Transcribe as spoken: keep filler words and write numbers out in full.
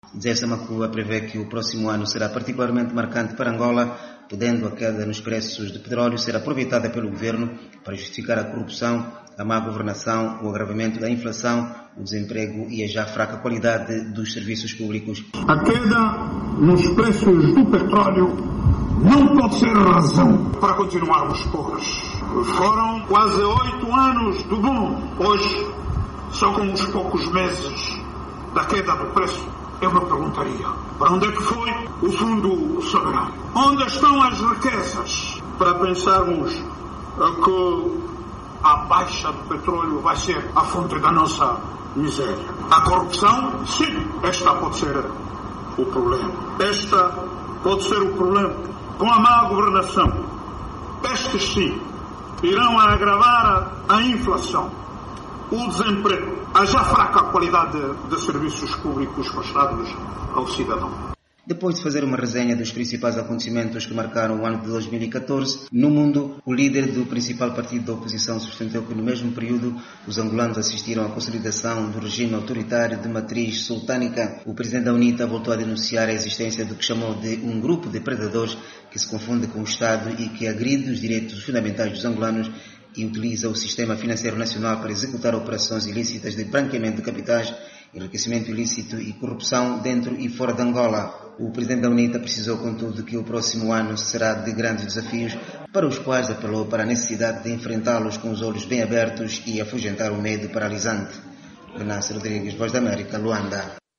Zé Macuba prevê que o próximo ano será particularmente marcante para Angola, podendo a queda nos preços de petróleo ser aproveitada pelo governo para justificar a corrupção, a má governação, o agravamento da inflação, o desemprego e a já fraca qualidade dos serviços públicos. A queda nos preços do petróleo não pode ser razão para continuarmos pobres. Foram quase oito anos do boom. Hoje, só com uns poucos meses da queda do preço, eu me perguntaria, para onde é que foi o fundo soberano? Onde estão as riquezas para pensarmos que a baixa do petróleo vai ser a fonte da nossa miséria? A corrupção, sim, esta pode ser o problema. Esta pode ser o problema. Com a má governação, estes sim irão agravar a inflação, o desemprego, a já fraca qualidade de, de serviços públicos prestados ao cidadão. Depois de fazer uma resenha dos principais acontecimentos que marcaram o ano de dois mil e catorze, no mundo, o líder do principal partido da oposição sustentou que no mesmo período os angolanos assistiram à consolidação do regime autoritário de matriz sultânica. O presidente da UNITA voltou a denunciar a existência do que chamou de um grupo de predadores que se confunde com o Estado e que agride os direitos fundamentais dos angolanos e utiliza o sistema financeiro nacional para executar operações ilícitas de branqueamento de capitais, enriquecimento ilícito e corrupção dentro e fora de Angola. O presidente da UNITA precisou, contudo, que o próximo ano será de grandes desafios, para os quais apelou para a necessidade de enfrentá-los com os olhos bem abertos e afugentar o medo paralisante. Venâncio Rodrigues, Voz da América, Luanda.